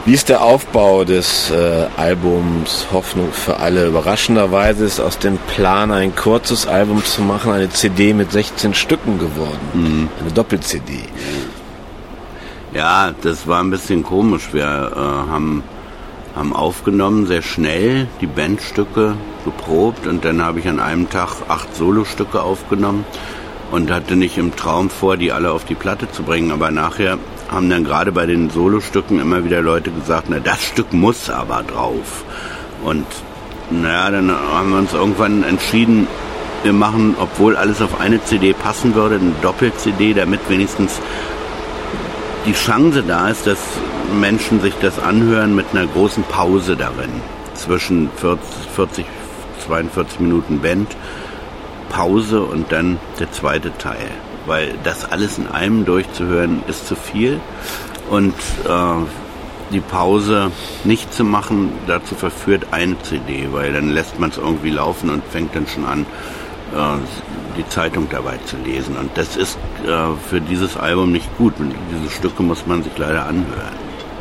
Wie ist der Aufbau des Albums Hoffnung für alle? Überraschenderweise ist aus dem Plan, ein kurzes Album zu machen, eine CD mit 16 Stücken geworden. Eine Doppel-CD. Ja, das war ein bisschen komisch. Wir haben aufgenommen, sehr schnell, die Bandstücke geprobt und dann habe ich an einem Tag 8 Solostücke aufgenommen und hatte nicht im Traum vor, die alle auf die Platte zu bringen, aber nachher haben dann gerade bei den Solostücken immer wieder Leute gesagt, na, das Stück muss aber drauf. Und naja, dann haben wir uns irgendwann entschieden, wir machen, obwohl alles auf eine CD passen würde, eine Doppel-CD, damit wenigstens die Chance da ist, dass Menschen sich das anhören mit einer großen Pause darin. Zwischen 42 Minuten Band, Pause und dann der zweite Teil. Weil das alles in einem durchzuhören ist zu viel und die Pause nicht zu machen, dazu verführt eine CD, weil dann lässt man es irgendwie laufen und fängt dann schon an, die Zeitung dabei zu lesen. Und das ist für dieses Album nicht gut. Und diese Stücke muss man sich leider anhören.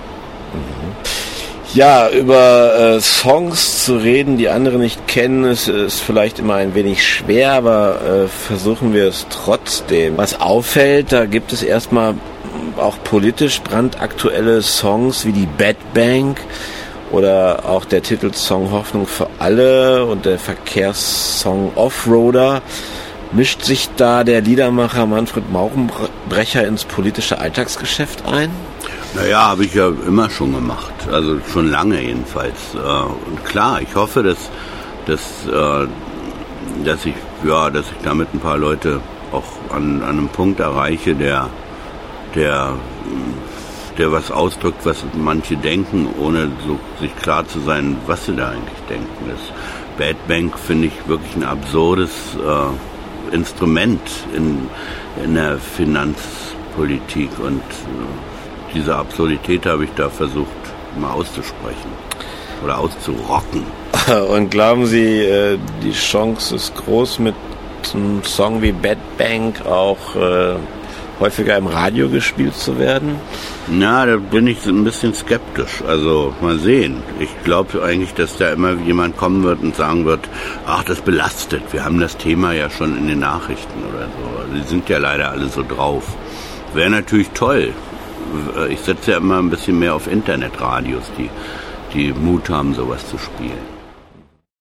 Ja, über Songs zu reden, die andere nicht kennen, ist vielleicht immer ein wenig schwer, aber versuchen wir es trotzdem. Was auffällt, da gibt es erstmal auch politisch brandaktuelle Songs wie die Bad Bank oder auch der Titelsong Hoffnung für alle und der Verkehrssong Offroader. Mischt sich da der Liedermacher Manfred Maurenbrecher ins politische Alltagsgeschäft ein? Naja, habe ich ja immer schon gemacht, also schon lange jedenfalls. Und klar, ich hoffe, dass ich damit ein paar Leute auch an einem Punkt erreiche, der was ausdrückt, was manche denken, ohne so sich klar zu sein, was sie da eigentlich denken. Das Bad Bank finde ich wirklich ein absurdes Instrument in der Finanzpolitik und diese Absurdität habe ich da versucht mal auszusprechen oder auszurocken. Und glauben Sie, die Chance ist groß, mit einem Song wie Bad Bank auch häufiger im Radio gespielt zu werden? Na, da bin ich ein bisschen skeptisch. Also mal sehen. Ich glaube eigentlich, dass da immer jemand kommen wird und sagen wird, ach, das belastet. Wir haben das Thema ja schon in den Nachrichten oder so. Die sind ja leider alle so drauf. Wäre natürlich toll. Ich setze ja immer ein bisschen mehr auf Internetradios, die Mut haben, sowas zu spielen.